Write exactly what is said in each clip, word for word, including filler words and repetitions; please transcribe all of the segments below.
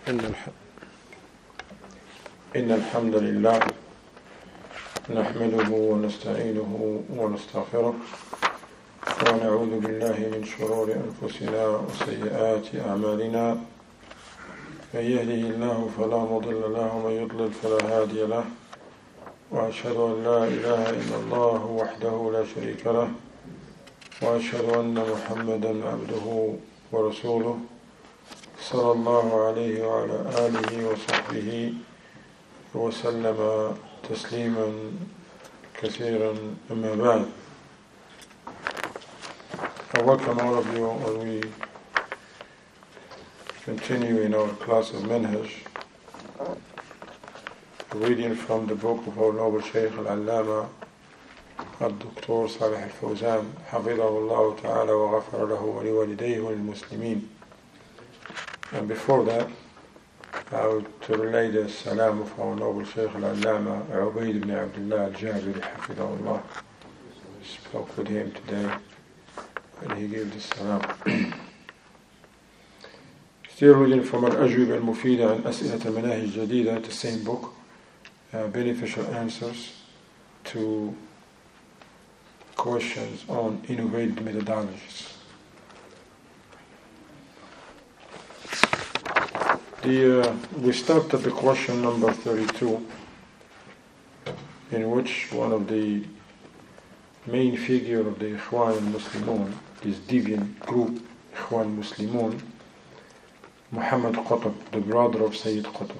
إن الح... إن الحمد لله نحمده ونستعينه ونستغفره ونعوذ بالله من شرور أنفسنا وسيئات أعمالنا من يهده الله فلا مضل له ومن يضلل فلا هادي له وأشهد أن لا إله إلا الله وحده لا شريك له وأشهد أن محمدا عبده ورسوله صلى الله عليه وعلى آله وصحبه وسلم تسليما كثيرا. أما بعد, I welcome all of you as we continue in our class of Manhaj, reading from the book of our noble Shaykh Al-Allama Al-Doctor Salih Al-Fawzan حفظه الله تعالى وغفر له ولوالديه وللمسلمين. And before that, I would to relay the salam of our noble Shaykh Al-Allama Ubayd ibn Abdullah Al-Jabiri حفظه الله. Spoke with him today and he gave the salam. Still reading from Al-Ajwib Al-Mufida and As'ilat Al-Manahij Jadida, the same book, uh, beneficial answers to questions on innovative methodologies. The, uh, we stopped at the question number thirty-two, in which one of the main figure of the Ikhwan al-Muslimun, this deviant group, Ikhwan Muslimun, Muhammad Qutb, the brother of Sayyid Qutb,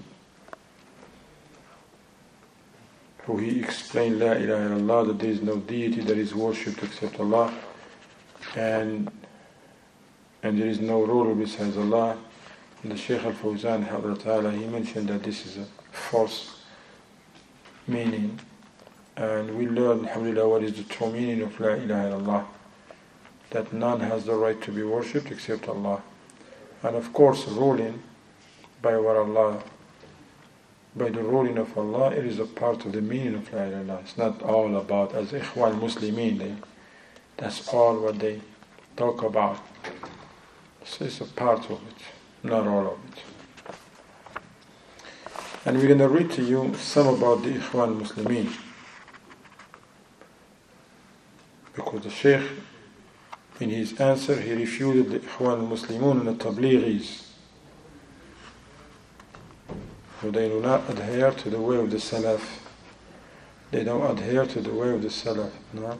who he explained La ilaha illallah, that there is no deity that is worshipped except Allah, and and there is no ruler besides Allah. And the Shaykh Al-Fawzan Ta'ala, he mentioned that this is a false meaning, and we learn, alhamdulillah, what is the true meaning of La ilaha illallah, that none has the right to be worshipped except Allah. And of course, ruling by what Allah, by the ruling of Allah, it is a part of the meaning of La ilaha illallah. It's not all about, as Ikhwan Muslimin, they, that's all what they talk about. So it's a part of it, not all of it. And we're going to read to you some about the Ikhwan Muslimin, because the Shaykh, in his answer, he refuted the Ikhwan Muslimun and the Tablighis, who they do not adhere to the way of the Salaf. They don't adhere to the way of the Salaf. No?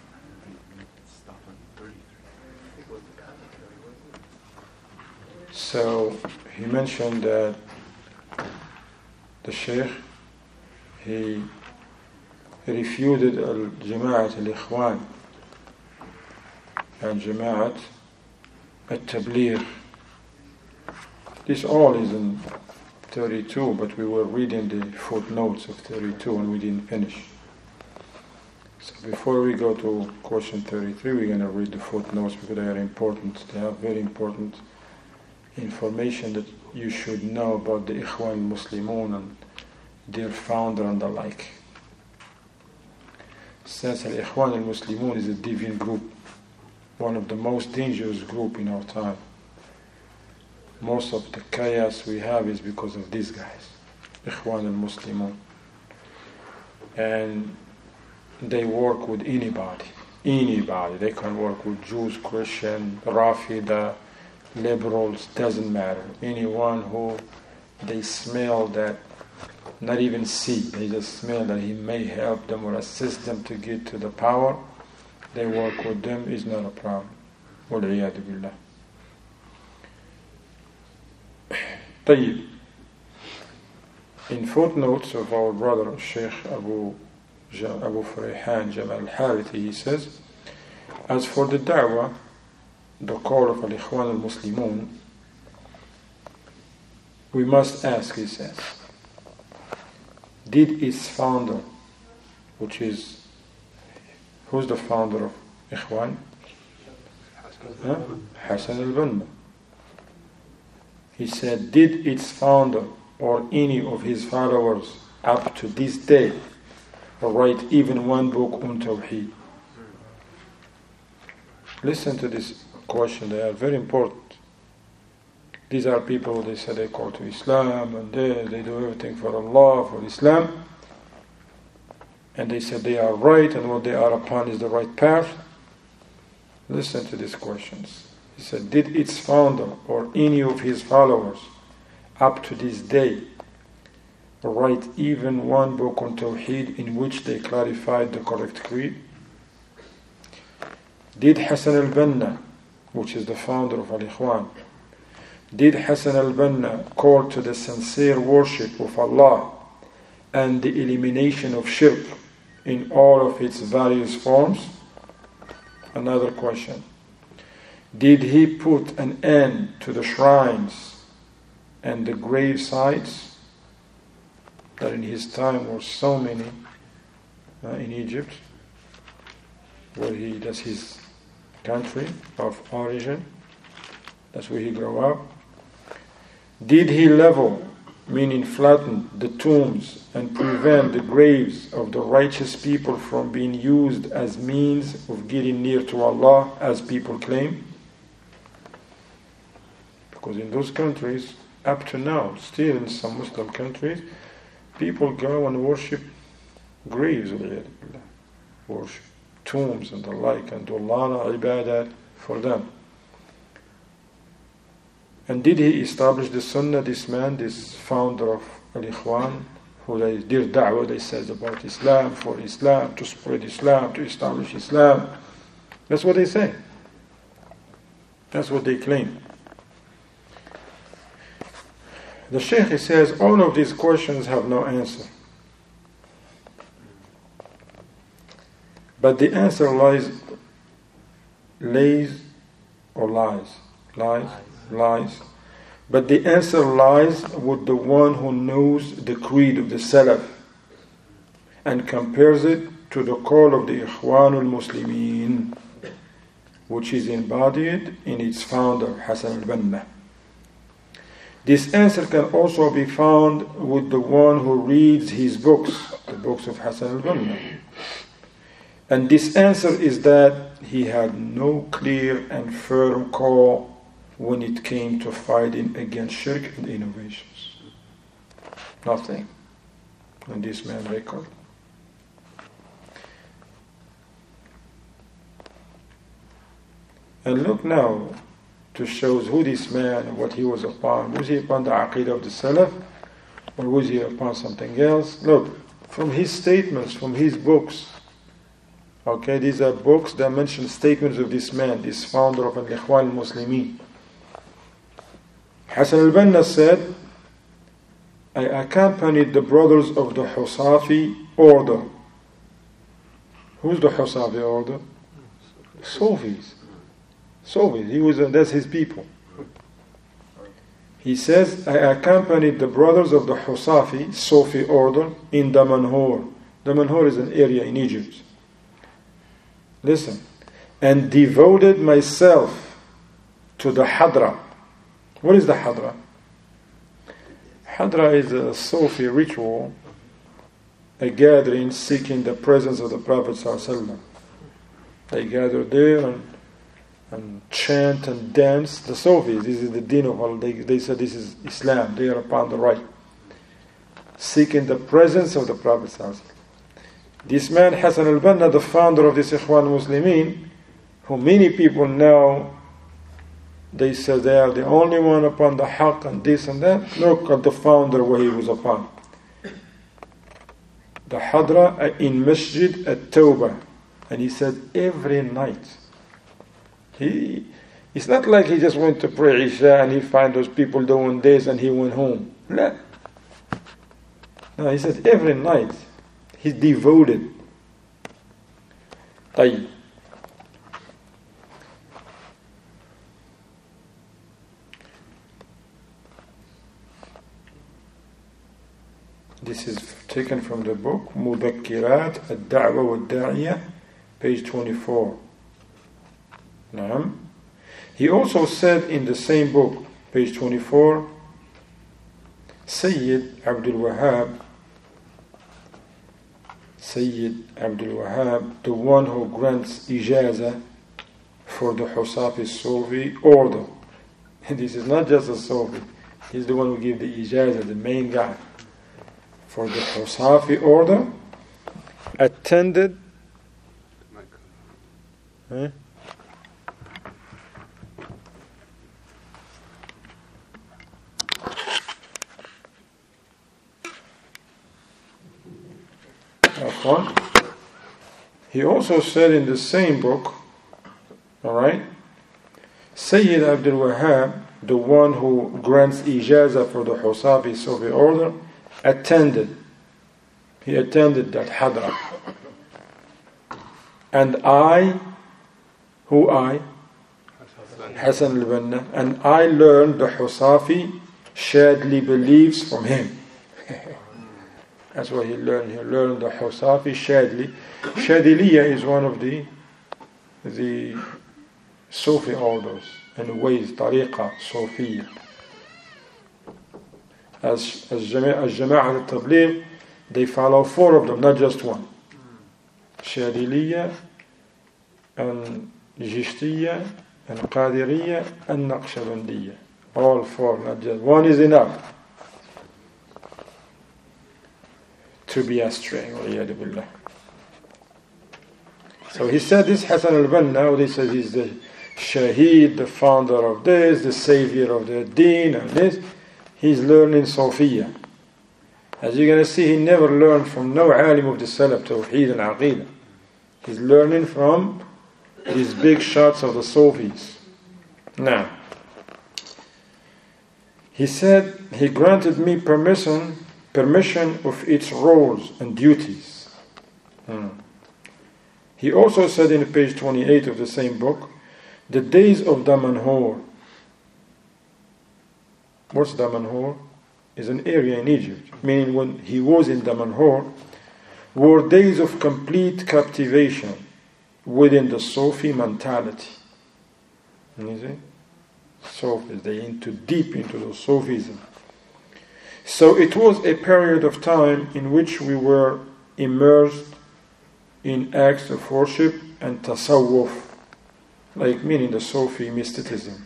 So he mentioned that the Shaykh, he refuted al-Jama'at al-Ikhwan and Jama'at al-Tabligh. This all is in thirty-two, but we were reading the footnotes of thirty-two and we didn't finish. So before we go to question thirty-three, we're going to read the footnotes because they are important. They are very important information that you should know about the Ikhwan Muslimun and their founder and the like. Since Al-Ikhwan al-Muslimun is a deviant group, one of the most dangerous group in our time. Most of the chaos we have is because of these guys, Ikhwan al-Muslimun. And they work with anybody, anybody. They can work with Jews, Christian, Rafida, liberals, doesn't matter. Anyone who they smell that, not even see, they just smell that he may help them or assist them to get to the power, they work with them, is not a problem. وَالْعِيَاذُ بِاللَّهِ. طيب. In footnotes of our brother Sheikh Abu, Abu Furayhan Jamal al-Harithi, he says, as for the da'wah, the call of Al-Ikhwan al-Muslimun, we must ask, he says, did its founder, which is, who's the founder of Ikhwan? Huh? Hassan al-Banna. He said, did its founder or any of his followers up to this day write even one book on Tawheed? Listen to this question, they are very important. These are people, they say they call to Islam, and they, they do everything for Allah, for Islam. And they said they are right, and what they are upon is the right path. Listen to these questions. He said, did its founder or any of his followers up to this day write even one book on Tawheed in which they clarified the correct creed? Did Hassan al-Banna, which is the founder of Al-Ikhwan, did Hassan al-Banna call to the sincere worship of Allah and the elimination of shirk in all of its various forms? Another question. Did he put an end to the shrines and the grave sites that in his time were so many uh, in Egypt, where he, that's his country of origin, that's where he grew up? Did he level, meaning flatten, the tombs and prevent the graves of the righteous people from being used as means of getting near to Allah, as people claim? Because in those countries, up to now, still in some Muslim countries, people go and worship graves, worship tombs and the like, and do Allah ibadat for them. And did he establish the Sunnah, this man, this founder of Al-Ikhwan, who they, their da'wah, they said about Islam, for Islam, to spread Islam, to establish Islam. That's what they say. That's what they claim. The Shaykh, he says, all of these questions have no answer. But the answer lies, lays or lies, lies, lies. But the answer lies with the one who knows the creed of the Salaf and compares it to the call of the Ikhwanul Muslimin, which is embodied in its founder, Hassan al-Banna. This answer can also be found with the one who reads his books, the books of Hassan al-Banna. And this answer is that he had no clear and firm call when it came to fighting against shirk and innovations. Nothing on this man's record. And look now to show who this man and what he was upon. Was he upon the Aqidah of the Salaf, or was he upon something else? Look, from his statements, from his books. Okay, these are books that mention statements of this man, this founder of Al-Ikhwan al-Muslimin. Hassan al-Banna said, I accompanied the brothers of the Husafi order. Who's the Husafi order? Sufis. Sufis. He was, that's his people. He says, I accompanied the brothers of the Husafi, Sufi order, in Damanhur. Damanhur is an area in Egypt. Listen. And devoted myself to the Hadra. What is the Hadra? Hadra is a Sufi ritual, a gathering seeking the presence of the Prophet ﷺ. They gather there and, and chant and dance. The Sufis, this is the deen of Allah. They, they say this is Islam. They are upon the right. Seeking the presence of the Prophet ﷺ. This man, Hassan al-Banna, the founder of this Ikhwan Muslimin, who many people now, they say they are the only one upon the haqq and this and that. Look at the founder where he was upon. The Hadra in Masjid at-Tawbah. And he said every night. He, it's not like he just went to pray Isha and he found those people doing this and he went home. No. No, he said every night. He's devoted. طيب. This is taken from the book مذكرات الدعوة والداعية, page twenty-four. نعم. He also said in the same book, page twenty-four, Sayyid Abdul Wahhab, Sayyid Abdul Wahhab, the one who grants ijaza for the Husafi Sufi order. This is not just a Sufi. He's the one who gave the ijazah, the main guy. For the Husafi order, attended eh? One. He also said in the same book, alright, Sayyid Abdul Wahhab, the one who grants ijazah for the Husafi Sufi order, attended. He attended that hadra. And I, who I? Hassan al-Banna. And I learned the Husafi Shadli beliefs from him. That's what he learned. He learned the Husafi Shadli. Shadiliya is one of the the Sufi orders and ways, tariqa, Sufiya. As as Jama'at al-Tabligh, they follow four of them, not just one. Shadiliya and Jishtiya and Qadiriya and Naqshbandiya. All four, not just one is enough to be astray. So he said this Hassan al-Banna, he says he's the Shaheed, the founder of this, the savior of the deen and this. He's learning Sofiya. As you're going to see, he never learned from no alim of the Salaf, Tawheed and Aqidah. He's learning from these big shots of the Sufis. Now, he said he granted me permission permission of its roles and duties. Hmm. He also said in page twenty-eight of the same book, the days of Damanhur. What's Damanhur? Is an area in Egypt. Meaning when he was in Damanhur, were days of complete captivation within the Sufi mentality. You see? Sufis, they into deep into the Sufism. So it was a period of time in which we were immersed in acts of worship and tasawwuf, like meaning the Sufi mysticism.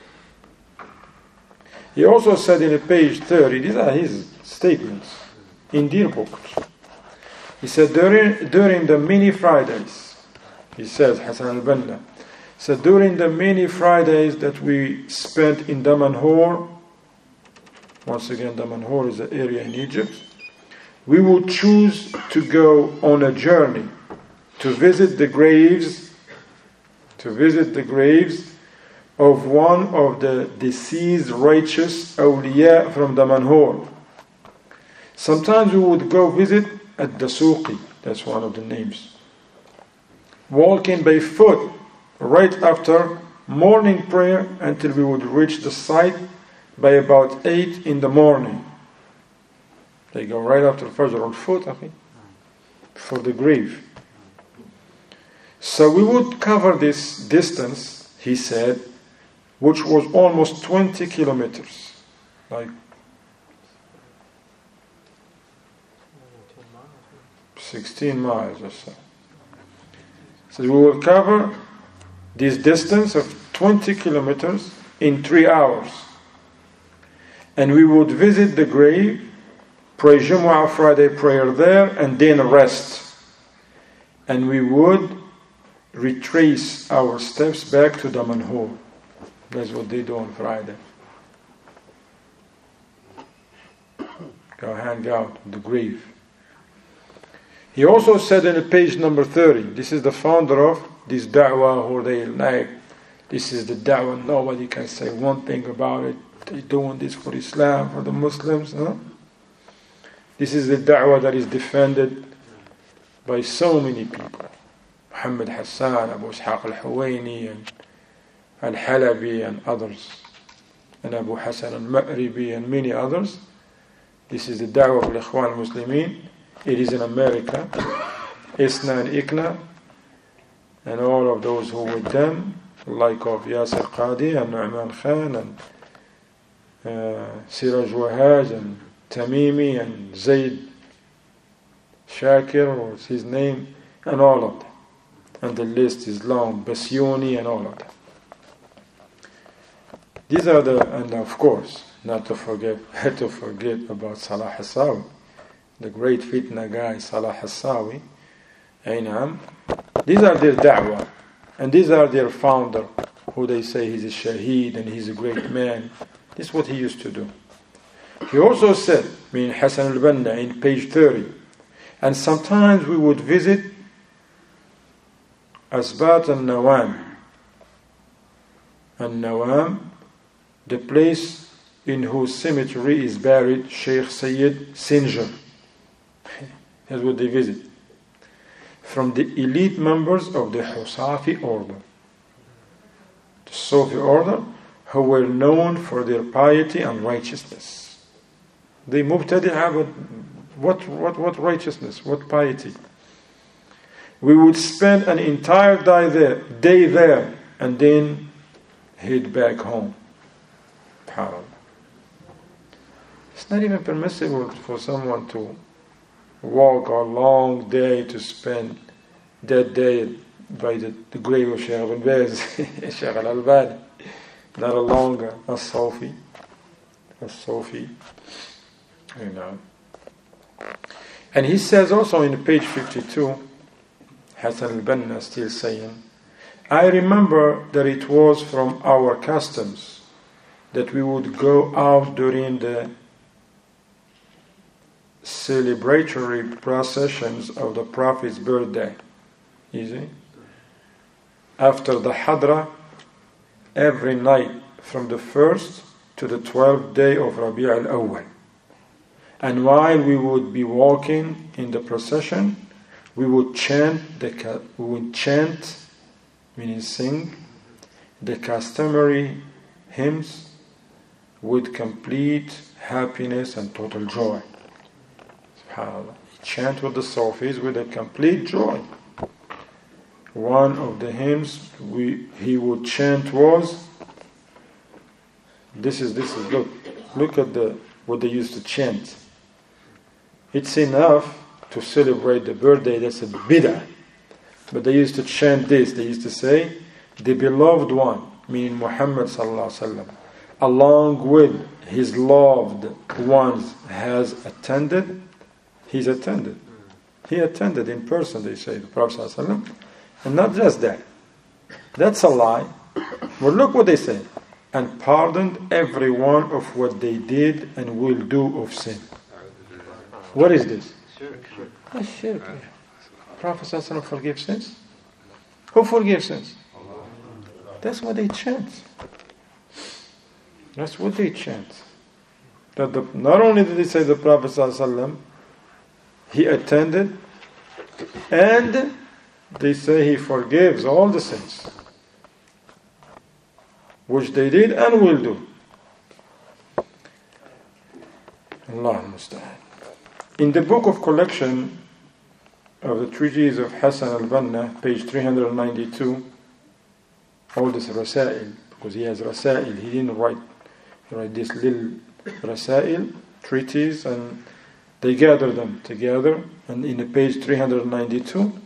He also said in page thirty, these are his statements in their books. He said during, during the many Fridays, he says, Hassan al-Banna, said during the many Fridays that we spent in Damanhur, once again Damanhur is an area in Egypt, we would choose to go on a journey to visit the graves, to visit the graves of one of the deceased righteous awliya from Damanhur. Sometimes we would go visit at the Suqi, that's one of the names, walking by foot right after morning prayer until we would reach the site by about eight in the morning. They go right after Fajr on foot, okay, for the grave. So we would cover this distance, he said, which was almost twenty kilometers, like sixteen miles or so. So we will cover this distance of twenty kilometers in three hours. And we would visit the grave, pray Jumu'ah Friday prayer there, and then rest. And we would retrace our steps back to Damanhur. That's what they do on Friday. Go hang out at the grave. He also said in page number thirty, this is the founder of this da'wah who they like, this is the da'wah, nobody can say one thing about it. They're doing this for Islam, for the Muslims. Huh? This is the da'wah that is defended by so many people. Muhammad Hassan, Abu Ishaq al-Huwaini, and Al-Halabi, and others. And Abu Hassan al-Ma'ribi, and many others. This is the da'wah of al-Ikhwan al-Muslimin. It is in America. Isna and Ikna, and all of those who were with them, like of Yasir Qadi, and Nu'man Khan, and uh, Siraj Wahaj, and Tamimi, and Zayd Shakir was his name, and all of them. And the list is long, Basyuni, and all of them. These are the, and of course, not to forget, to forget about Salah Hassawi, the great fitna guy, Salah Hassawi. Aynam. These are their da'wah, and these are their founder, who they say he's a shaheed and he's a great man. This is what he used to do. He also said, in Hassan al-Banna, in page thirty, and sometimes we would visit Asbat al-Nawam. Al-Nawam, the place in whose cemetery is buried Sheikh Sayyid Sinjar. That's what they visit. From the elite members of the Husafi order. The Sufi order, who were known for their piety and righteousness. They mubtadi'ah, but what, what, what righteousness, what piety? We would spend an entire day there, day there and then head back home. SubhanAllah. It's not even permissible for someone to walk a long day to spend that day by the, the grave of Shaykh Ibn Baz, Shaykh Al-Albani, not a longer a Sufi, a Sufi, you know. And he says also in page fifty-two, Hassan al-Banna still saying, I remember that it was from our customs that we would go out during the celebratory processions of the Prophet's birthday. Easy. After the Hadra, every night from the first to the twelfth day of Rabi' al-Awwal. And while we would be walking in the procession, we would chant the we would chant, meaning sing, the customary hymns with complete happiness and total joy. SubhanAllah. Chant with the Sufis with a complete joy. One of the hymns we he would chant was, this is this is look look at the what they used to chant. It's enough to celebrate the birthday, that's a bid'ah. But they used to chant this, they used to say, the beloved one, meaning Muhammad sallallahu alaihi wasallam, along with his loved ones has attended, he's attended. He attended in person, they say, the Prophet sallallahu alaihi wasallam. And not just that. That's a lie. But look what they say. And pardoned every one of what they did and will do of sin. What is this? That's shirk. Prophet sallallahu alaihi wasallam forgives sins? Who forgives sins? That's what they chant. That's what they chant. That the, not only did they say the Prophet sallallahu alaihi wasallam, he attended, and they say he forgives all the sins, which they did and will do. Allah al-Musta'an. In the book of collection of the treatise of Hassan al-Banna, page three hundred ninety-two, all this Rasail, because he has Rasail, he didn't write, he write this little Rasail, treatise, and they gather them together, and in the page three hundred ninety-two,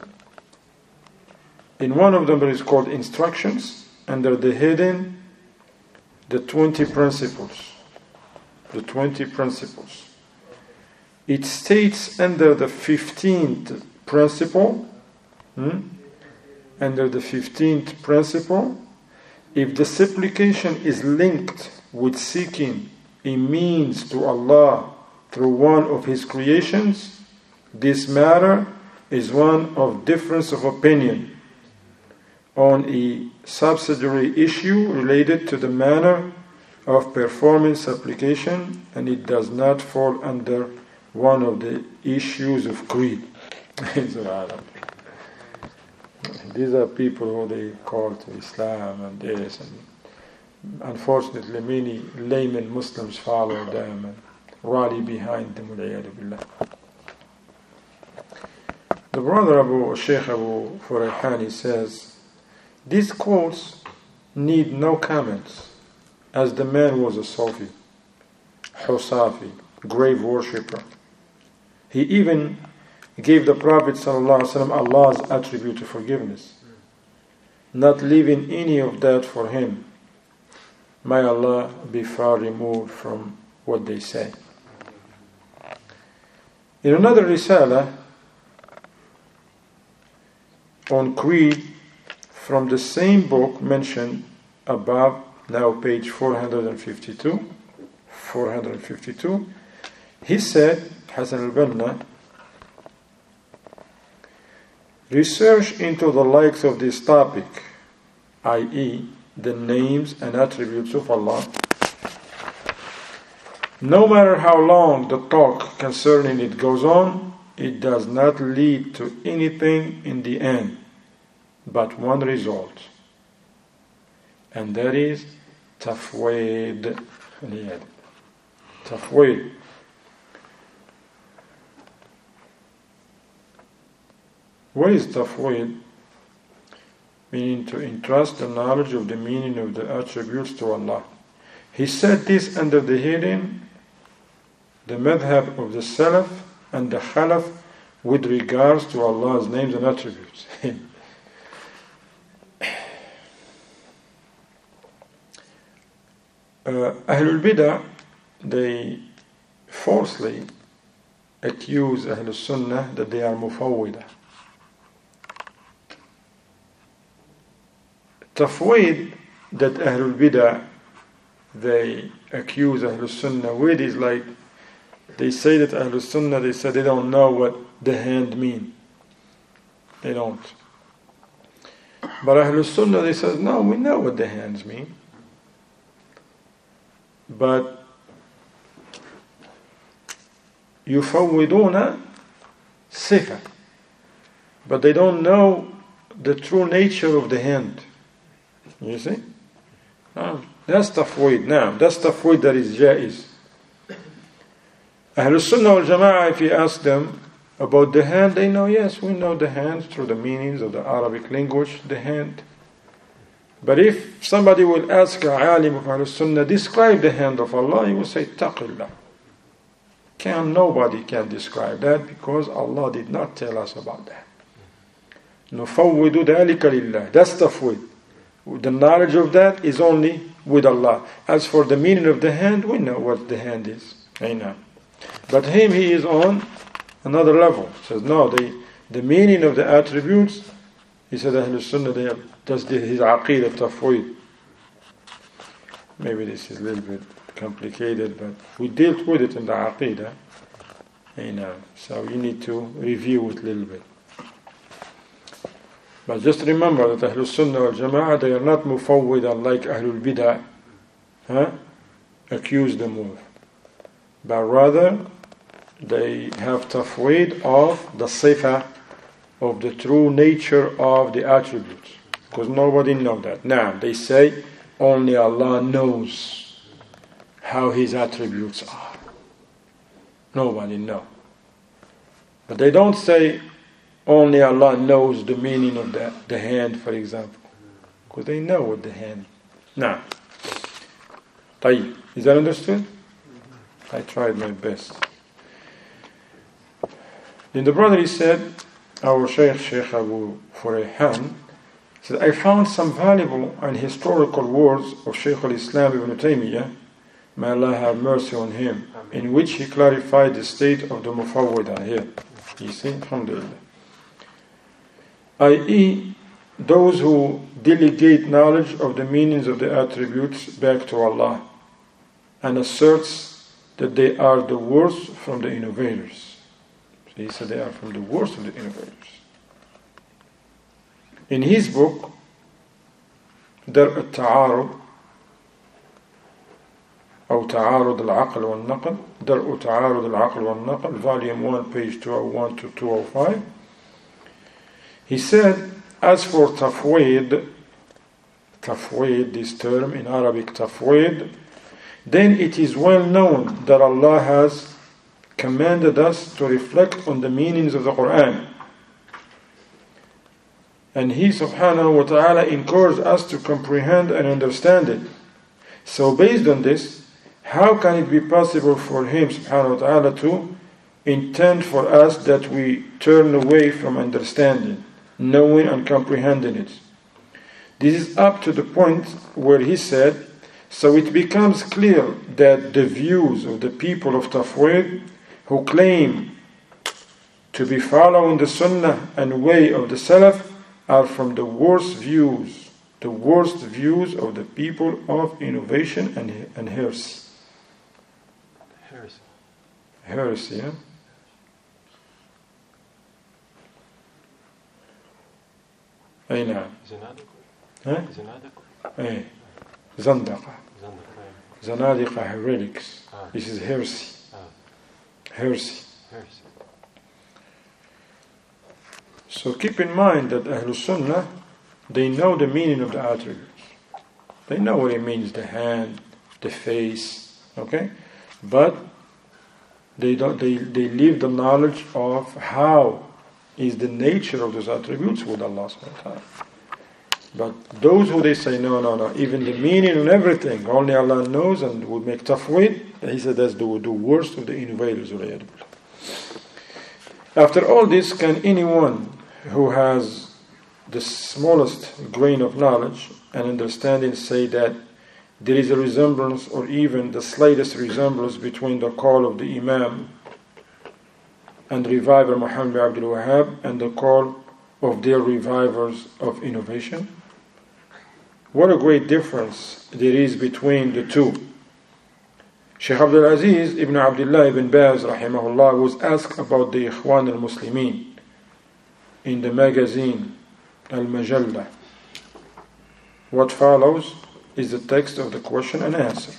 in one of them it is called Instructions, under the heading, the twenty principles. The twenty principles. It states under the fifteenth principle, hmm, under the fifteenth principle, if the supplication is linked with seeking a means to Allah through one of His creations, this matter is one of difference of opinion on a subsidiary issue related to the manner of performing supplication, and it does not fall under one of the issues of creed. These are people who they call to Islam and this, and unfortunately many layman Muslims follow them and rally behind them. The brother Abu Sheikh Abu Furayhani says, these quotes need no comments, as the man was a Sufi, Husafi, grave worshipper. He even gave the Prophet ﷺ Allah's attribute to forgiveness, not leaving any of that for him. May Allah be far removed from what they say. In another risala on creed from the same book mentioned above, now page four hundred fifty-two, four hundred fifty-two, he said, Hassan al-Banna, research into the likes of this topic, that is, the names and attributes of Allah. No matter how long the talk concerning it goes on, it does not lead to anything in the end, but one result, and that is tafweed. Tafweed. What is tafweed? Meaning to entrust the knowledge of the meaning of the attributes to Allah. He said this under the heading, the madhab of the Salaf and the Khalaf with regards to Allah's names and attributes. uh, Ahlul Bidah, they falsely accuse Ahlul Sunnah that they are Mufawwidah. Tafweed that Ahlul Bidah they accuse Ahlul Sunnah with is like they say that Ahlul Sunnah, they say they don't know what the hand mean. They don't. But Ahlul Sunnah, they say, no, we know what the hands mean. But yufawwiduna sifa. But they don't know the true nature of the hand. You see? No, that's tafweed. Now, that's tafweed that is jaiz. Ahlul Sunnah wal Jama'ah, if you ask them about the hand, they know, yes, we know the hand through the meanings of the Arabic language, the hand. But if somebody will ask a alim of Ahlul Sunnah, describe the hand of Allah, he will say, taqillah. Can, nobody can describe that because Allah did not tell us about that. Nufawwidu dhalika lillah. That's tafweed. The knowledge of that is only with Allah. As for the meaning of the hand, we know what the hand is. I know. But him, he is on another level. He says, no, the, the meaning of the attributes, he said, Ahlul Sunnah, they have, that's the, his aqidah tafweed. Maybe this is a little bit complicated, but we dealt with it in the aqidah. I know. So you need to review it a little bit. But just remember that Ahlul Sunnah wal Jama'ah, they are not mufawwidah like Ahlul Bidah huh? accuse them of. But rather, they have tafweed of the sifa, of the true nature of the attributes. Because nobody knows that. Now, they say only Allah knows how His attributes are. Nobody knows. But they don't say only Allah knows the meaning of the, the hand, for example. Because they know what the hand. Now, طيب. Is that understood? I tried my best. Then the brother, he said, our Shaykh, Shaykh Abu Furayhan, said, I found some valuable and historical words of Shaykh al-Islam ibn Taymiyyah, may Allah have mercy on him, in which he clarified the state of the Mufawwidah here. You see, alhamdulillah. that is, those who delegate knowledge of the meanings of the attributes back to Allah and asserts that they are the worst from the innovators. So he said they are from the worst of the innovators. In his book, Dar' al-Ta'arud, أو تعارض العقل والنقل, درء تعارض العقل والنقل, volume one, page two oh one to two oh five, he said, as for tafweed, tafweed, this term in Arabic, tafweed, then it is well known that Allah has commanded us to reflect on the meanings of the Quran. And He subhanahu wa ta'ala encourages us to comprehend and understand it. So based on this, how can it be possible for Him subhanahu wa ta'ala to intend for us that we turn away from understanding, knowing and comprehending it? This is up to the point where He said, So it becomes clear that the views of the people of Tafwid who claim to be following the Sunnah and way of the Salaf are from the worst views, the worst views of the people of innovation and, and heresy. Heresy. Heresy, yeah? أي نعم. زنادقة. زنادقة. أي زندقة. Zanadiqa, heretics. Ah. This is heresy. Ah. Heresy. Heresy. So keep in mind that Ahlul Sunnah, they know the meaning of the attributes. They know what it means, the hand, the face, okay? But they don't they, they leave the knowledge of how is the nature of those attributes with Allah subhanahu wa ta'ala. But those who they say, no, no, no, even the meaning and everything, only Allah knows, and would make tafwid, he said that's the, the worst of the innovators. After all this, can anyone who has the smallest grain of knowledge and understanding say that there is a resemblance or even the slightest resemblance between the call of the Imam and reviver Muhammad bin Abdul Wahhab and the call of their revivers of innovation? What a great difference there is between the two. Shaykh Abdul Aziz ibn Abdullah ibn Baz rahimahullah was asked about the Ikhwan al-Muslimin in the magazine Al-Majalla. What follows is the text of the question and answer.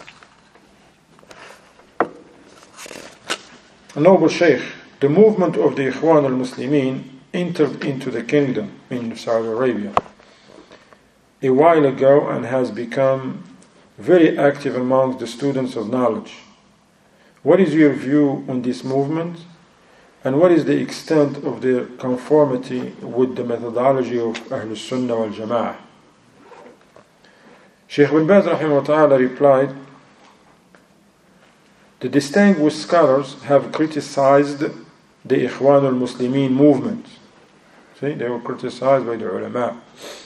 Noble Shaykh, the movement of the Ikhwan al-Muslimin entered into the kingdom in Saudi Arabia a while ago and has become very active among the students of knowledge. What is your view on this movement, and what is the extent of their conformity with the methodology of Ahlul Sunnah wal Jama'ah? Shaykh bin Baz rahimahullah ta'ala replied, the distinguished scholars have criticized the Ikhwan al-Muslimin movement. See, they were criticized by the ulama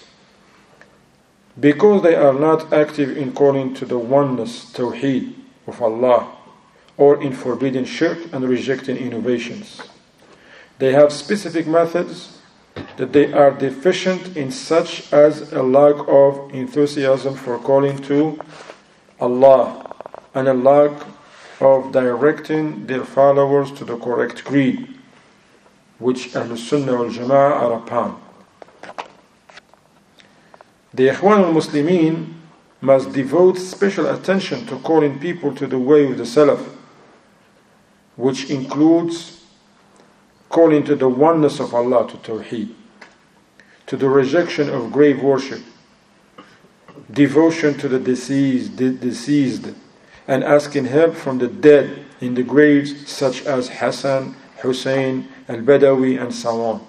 because they are not active in calling to the oneness, tawheed of Allah, or in forbidding shirk and rejecting innovations. They have specific methods that they are deficient in, such as a lack of enthusiasm for calling to Allah and a lack of directing their followers to the correct creed, which Ahlul Sunnah wal Jama'ah are upon. The Ikhwan al-Muslimin must devote special attention to calling people to the way of the Salaf, which includes calling to the oneness of Allah, to Tawheed, to the rejection of grave worship, devotion to the deceased, de- deceased, and asking help from the dead in the graves, such as Hassan, Hussein, Al-Badawi, and so on.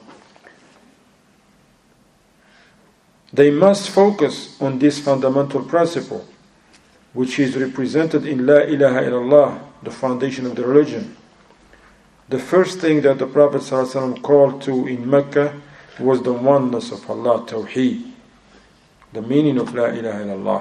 They must focus on this fundamental principle, which is represented in La ilaha illallah, the foundation of the religion. The first thing that the Prophet ﷺ called to in Mecca was the oneness of Allah, Tawheed, the meaning of La ilaha illallah.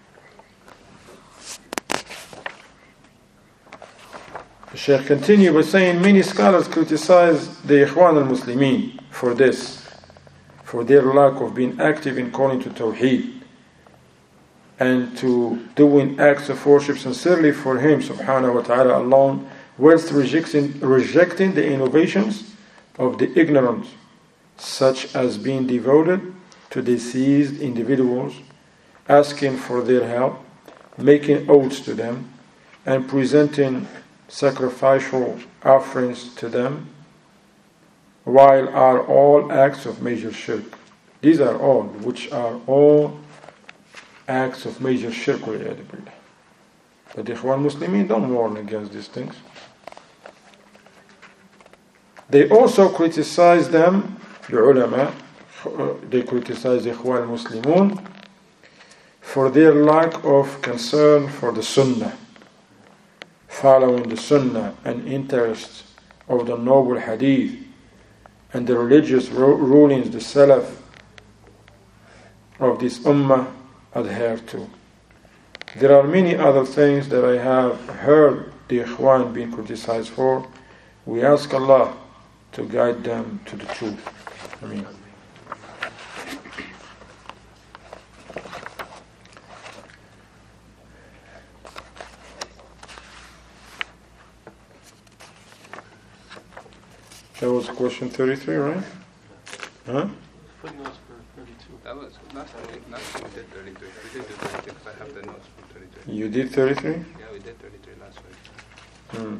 The Shaykh continued by saying, many scholars criticize the Ikhwan al-Muslimin for this, for their lack of being active in calling to Tawheed and to doing acts of worship sincerely for Him subhanahu wa ta'ala alone, whilst rejecting, rejecting the innovations of the ignorant, such as being devoted to deceased individuals, asking for their help, making oaths to them, and presenting sacrificial offerings to them, while are all acts of major shirk. These are all, which are all acts of major shirk. But the Ikhwan Muslimin don't warn against these things. They also criticize them, the ulama, they criticize the Ikhwan Muslimun for their lack of concern for the Sunnah, following the Sunnah and interest of the noble Hadith and the religious ru- rulings the Salaf of this Ummah adhere to. There are many other things that I have heard the Ikhwan being criticized for. We ask Allah to guide them to the truth. I mean, that was question thirty-three, right? Huh? Footnotes for thirty-two. That was last time. Last time we did thirty-three. We did do thirty-three because I have the notes from thirty-three. You did thirty-three? Yeah, we did thirty-three last week. Hmm.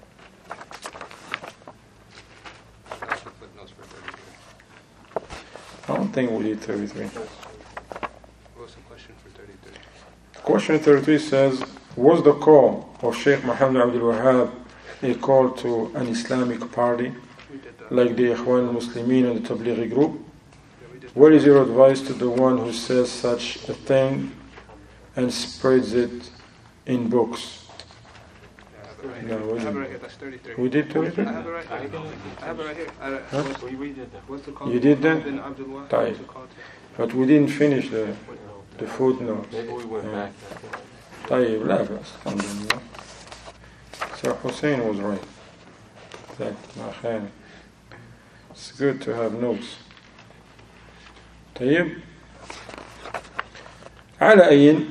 That's the footnotes for thirty-three. I don't think we did thirty-three. What was the question for thirty-three? Question thirty-three says, was the call of Sheikh Muhammad Abdul Wahhab a call to an Islamic party We did that. like the Ikhwan al-Muslimin and the Tablighi group? Yeah, we did What is your advice to the one who says such a thing and spreads it in books? Yeah, I have it right No, here. we I have it didn't. right here. That's thirty-three. We did thirty-three? I have it right here. I have it right here. I, Huh? what's, We, we did that. what's the call? You did that? Bin Abdul Wahab. Tayyib. What's the call to? But we didn't finish the, Footnote. the footnotes. Maybe we went Yeah. back. طيب لا بأس الحمد لله. Sir Hussein was right. Exactly. ما خانق. It's good to have notes. طيب على أي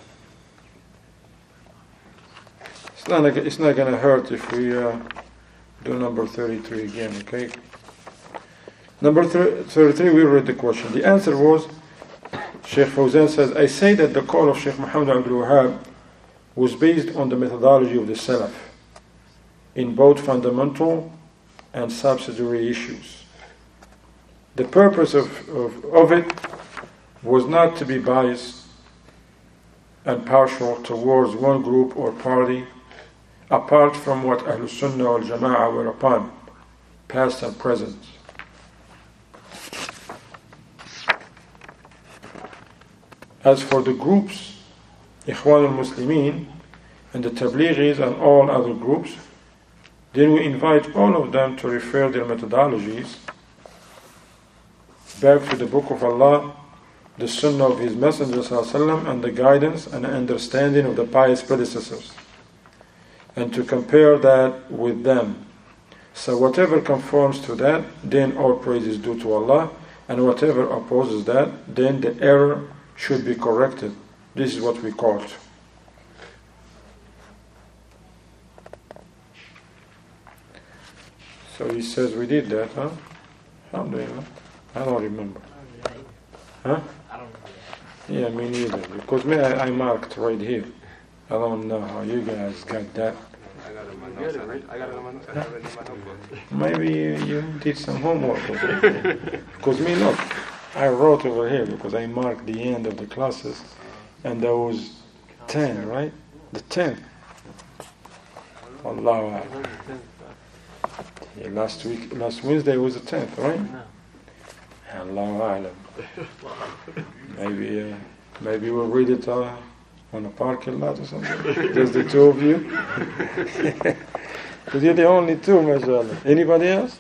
It's not, it's not going to hurt if we uh, do number thirty-three again, okay? Number thirty-three, we read the question. The answer was, Sheikh Fawzan says, I say that the call of Sheikh Muhammad Abdul Wahhab was based on the methodology of the Salaf in both fundamental and subsidiary issues. The purpose of, of, of it was not to be biased and partial towards one group or party apart from what Ahlul Sunnah wal Jama'ah were upon, past and present. As for the groups, Ikhwan al-Muslimin and the Tablighis and all other groups, then we invite all of them to refer their methodologies back to the Book of Allah, the Sunnah of His Messenger ﷺ, and the guidance and understanding of the pious predecessors, and to compare that with them. So whatever conforms to that, then all praise is due to Allah, and whatever opposes that, then the error should be corrected. This is what we call it. So he says we did that, huh? Alhamdulillah. I don't remember. Huh? I don't remember. Yeah, me neither. Because me, I, I marked right here. I don't know how you guys got that. I got it in my notes. I read- I got it in my notes. I have it in my notebook. Maybe you did some homework. Because me, look, I wrote over here because I marked the end of the classes, and there was ten, right? The tenth. Allah. Yeah, last week, last Wednesday was the tenth, right? No. Allahu A'lam. Maybe, uh, maybe we'll read it uh, on a parking lot or something. Just the two of you. Because you're the only two, mashallah. Anybody else?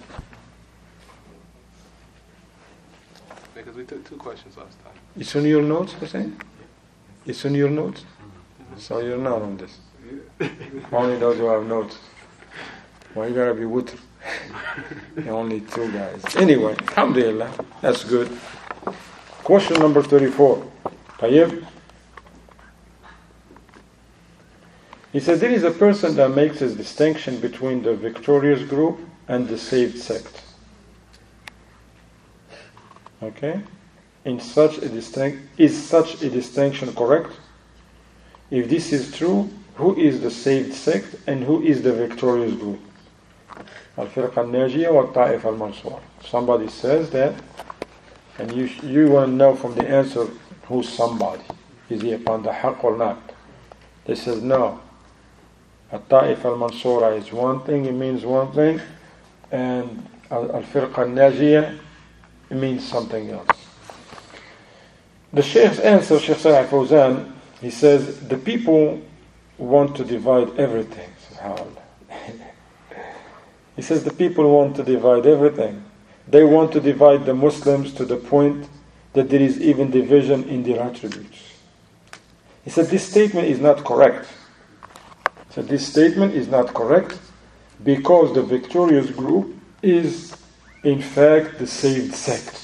Because we took two questions last time. It's on your notes, Hussein? It's on your notes? So you're not on this. Only those who have notes. Well, you gotta be witr. Only two guys. Anyway, alhamdulillah, that's good. Question number thirty-four. Tayyib. He said there is a person that makes a distinction between the victorious group and the saved sect. Okay? In such a distinct, is such a distinction correct? If this is true, who is the saved sect and who is the victorious group? Al-Firqa al-Najiyah wa al-Ta'if al-Mansur. Somebody says that, and you you want to know from the answer who's somebody. Is he upon the haqq or not? They says no. Al-Ta'if al-Mansura is one thing, it means one thing, and Al-Firqa al-Najiyah, it means something else. The Shaykh's answer, Shaykh Salih Fawzan, he says, the people want to divide everything. SubhanAllah. He says the people want to divide everything. They want to divide the Muslims to the point that there is even division in their attributes. He said this statement is not correct. He said this statement is not correct because the victorious group is in fact the saved sect.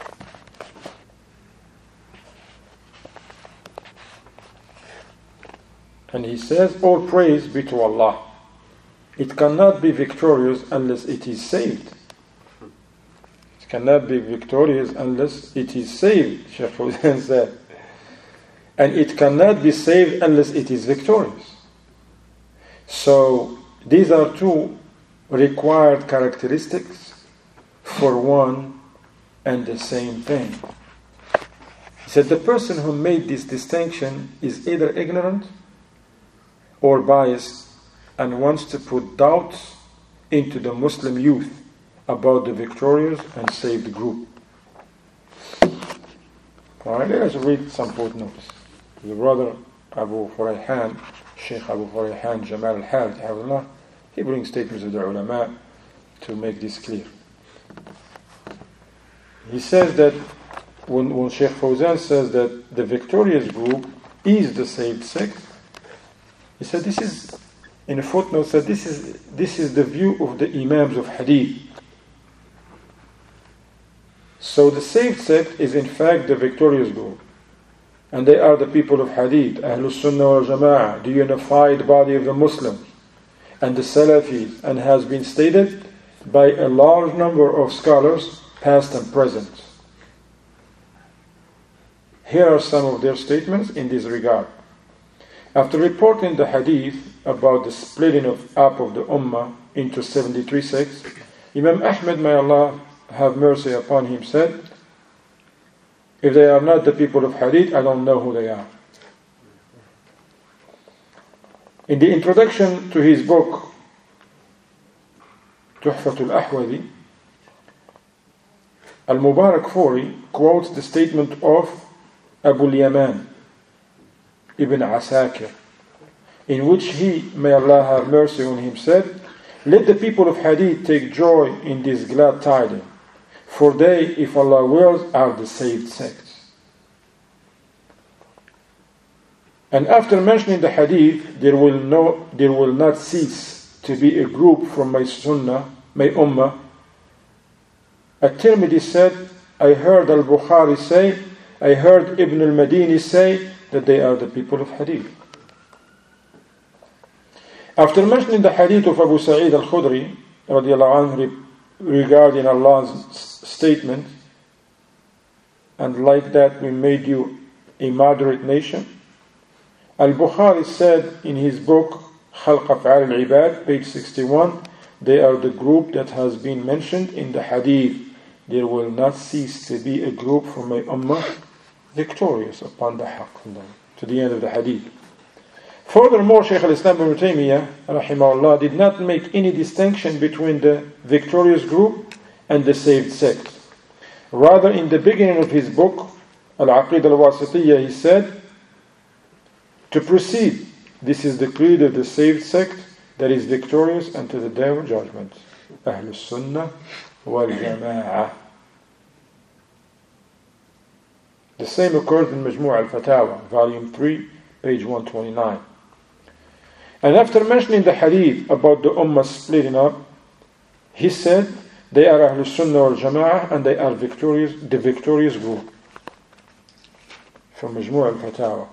And he says, all praise be to Allah. It cannot be victorious unless it is saved. It cannot be victorious unless it is saved, Shaykh Fawzan said. And it cannot be saved unless it is victorious. So, these are two required characteristics for one and the same thing. He said the person who made this distinction is either ignorant or biased and wants to put doubts into the Muslim youth about the victorious and saved group. Alright, let us read some footnotes. The brother Abu Furayhan, Sheikh Abu Furayhan Jamal al-Harith, he brings statements of the ulama to make this clear. He says that when, when Sheikh Fawzan says that the victorious group is the saved sect, he said this is, in a footnote, said this is this is the view of the Imams of Hadith. So the saved sect is in fact the victorious group. And they are the people of Hadith, Ahlul Sunnah wal Jama'ah, the unified body of the Muslims, and the Salafis, and has been stated by a large number of scholars, past and present. Here are some of their statements in this regard. After reporting the hadith about the splitting of up of the Ummah into seventy-three sects, Imam Ahmad, may Allah have mercy upon him, said, if they are not the people of hadith, I don't know who they are. In the introduction to his book, Tuhfatul Ahwadi, Al-Mubarakfuri quotes the statement of Abu al-Yaman Ibn Asakir, in which he, may Allah have mercy on him, said, let the people of Hadith take joy in this glad tidings, for they, if Allah wills, are the saved sects. And after mentioning the Hadith, there will, no, there will not cease to be a group from my Sunnah, my Ummah. At-Tirmidhi said, I heard Al-Bukhari say, I heard Ibn al-Madini say, that they are the people of Hadith. After mentioning the Hadith of Abu Sa'id al-Khudri radiallahu anhu regarding Allah's statement, and like that we made you a moderate nation, Al-Bukhari said in his book Khalq Af'al al-Ibad, page sixty-one, they are the group that has been mentioned in the Hadith. There will not cease to be a group from my Ummah victorious upon the haqq, to the end of the hadith. Furthermore, Shaykh al-Islam ibn Taymiyyah rahimahullah did not make any distinction between the victorious group and the saved sect. Rather, in the beginning of his book Al-Aqidah al-Wasitiyya, he said, to proceed, this is the creed of the saved sect that is victorious unto the day of judgment, Ahlul Sunnah wal Jama'ah. The same occurred in Majmu' al-Fatawa, volume three, page one twenty-nine. And after mentioning the hadith about the Ummah splitting up, he said, they are Ahlul Sunnah wal Jama'ah and they are victorious, the victorious group. From Majmu' al-Fatawa,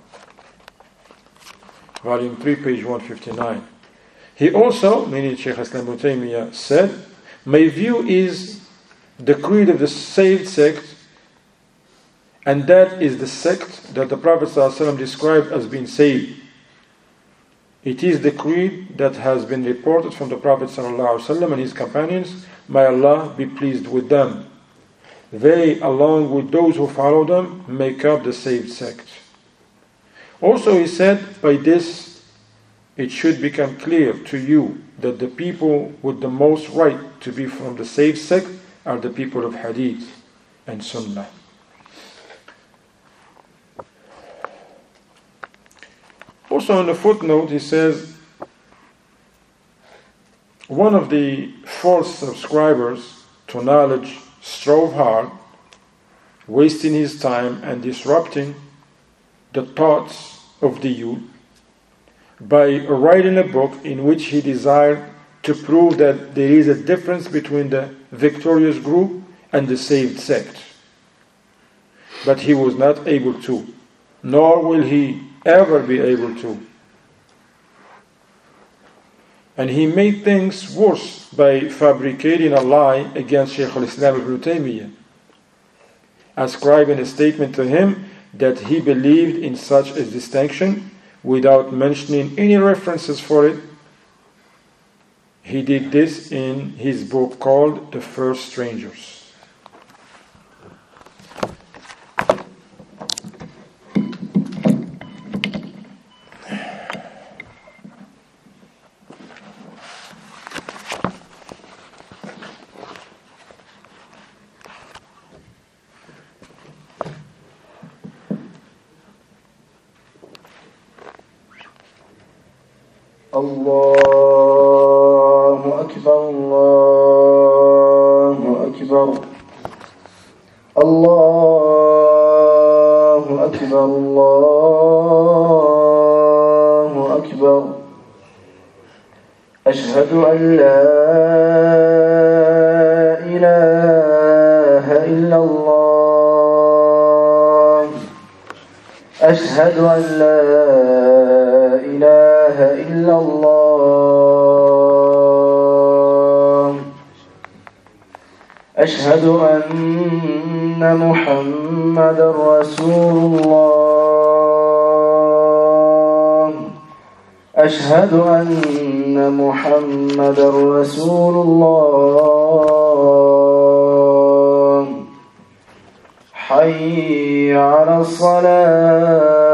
volume three, page one fifty-nine. He also, meaning Shaykh Islam ibn Taymiyyah, said, my view is the creed of the saved sect, and that is the sect that the Prophet ﷺ described as being saved. It is the creed that has been reported from the Prophet ﷺ and his companions, may Allah be pleased with them. They, along with those who follow them, make up the saved sect. Also he said, by this it should become clear to you that the people with the most right to be from the saved sect are the people of Hadith and Sunnah. Also in the footnote he says, one of the false subscribers to knowledge strove hard, wasting his time and disrupting the thoughts of Diyul by writing a book in which he desired to prove that there is a difference between the victorious group and the saved sect. But he was not able to, nor will he ever be able to. And he made things worse by fabricating a lie against Shaykh al-Islam ibn Taymiyyah, ascribing a statement to him that he believed in such a distinction without mentioning any references for it. He did this in his book called The First Strangers. الله أكبر الله أكبر الله أكبر الله أكبر أشهد أن لا إله إلا الله أشهد أن لا إله إلا الله أشهد أن محمدا رسول الله أشهد أن محمدا رسول الله حي على الصلاة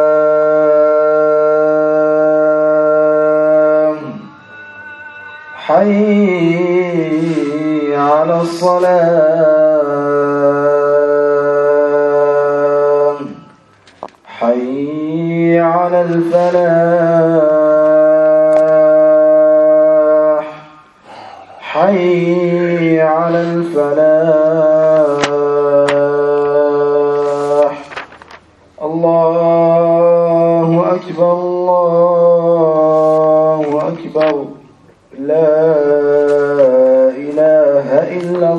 حي على الصلاة حي على الفلاح حي على الفلاح الله أكبر الله أكبر لا إله إلا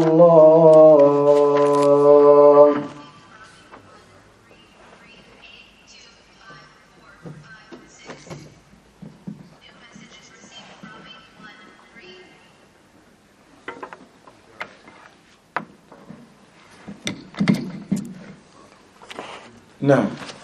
الله Now,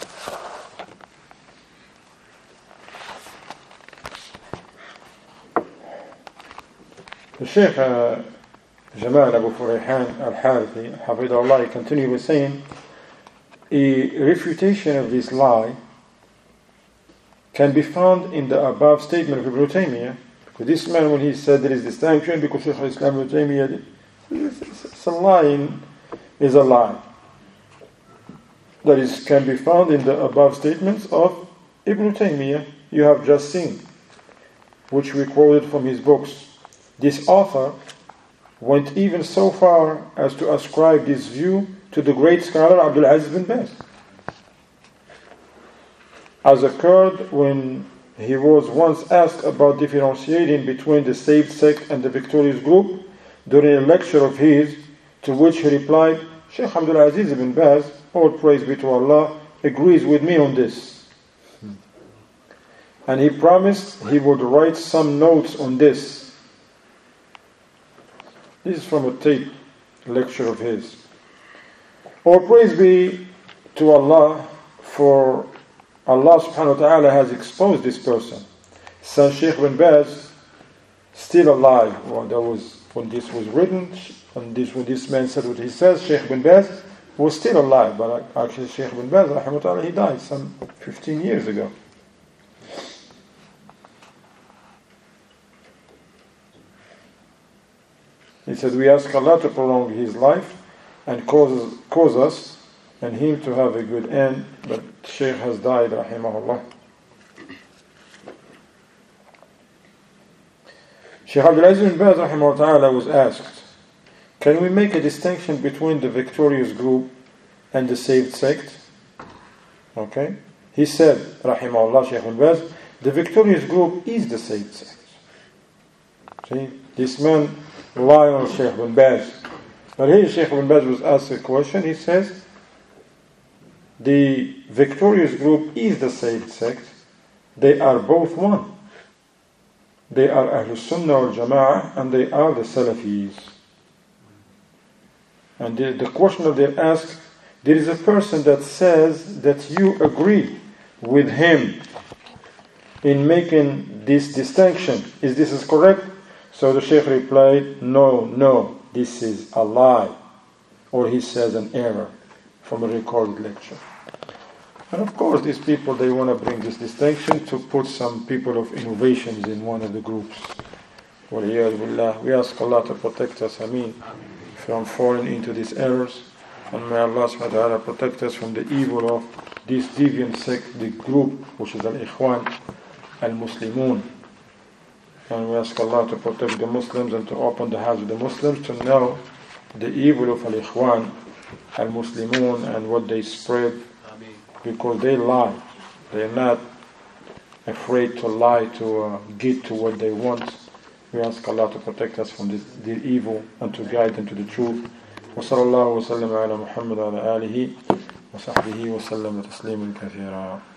the Shaykh uh, Jamal Abu Furayhan al-Harithi, Hafidahullah, continued with saying, a refutation of this lie can be found in the above statement of Ibn Taymiyyah. Because this man, when he said there is distinction, because Shaykh al-Islam Ibn Taymiyyah, it's a lie, is a lie. That is, can be found in the above statements of Ibn Taymiyyah you have just seen, which we quoted from his books. This author went even so far as to ascribe this view to the great scholar Abdul Aziz bin Baz, as occurred when he was once asked about differentiating between the saved sect and the victorious group during a lecture of his, to which he replied, Shaykh Abdul Aziz bin Baz, all praise be to Allah, agrees with me on this. And he promised he would write some notes on this. This is from a tape lecture of his. All praise be to Allah, for Allah subhanahu wa ta'ala has exposed this person. Since Shaykh bin Baz, still alive, well, that was when this was written, and this when this man said what he says, Shaykh bin Baz was still alive, but actually Shaykh bin Baz, rahimahullah, he died some fifteen years ago. He said, we ask Allah to prolong his life and cause, cause us and him to have a good end, but Shaykh has died, rahimahullah. Shaykh Abdul Aziz bin Baz, rahimahullah, was asked, can we make a distinction between the victorious group and the saved sect? Okay. He said, rahimahullah, Shaykh ibn Baz, the victorious group is the Sayyid sect. See, this man lied on Shaykh ibn Baz. But here Shaykh ibn Baz was asked a question. He says, the victorious group is the Sayyid sect. They are both one. They are Ahlul Sunnah wal Jama'ah and they are the Salafis. And the, the question that they ask, there is a person that says that you agree with him in making this distinction. Is this is correct? So the Shaykh replied, no, no, this is a lie. Or he says an error from a recorded lecture. And of course these people, they want to bring this distinction to put some people of innovations in one of the groups. We ask Allah to protect us, Ameen, from falling into these errors. And may Allah subhanahu wa ta'ala protect us from the evil of this deviant sect, the group, which is Al-Ikhwan, Al-Muslimun. And we ask Allah to protect the Muslims and to open the hearts of the Muslims to know the evil of Al-Ikhwan, Al-Muslimun, and what they spread, because they lie. They are not afraid to lie to uh, get to what they want. We ask Allah to protect us from this, the evil and to guide them to the truth. وصلى الله وسلم على محمد وعلى آله وصحبه وسلم تسليما كثيرا.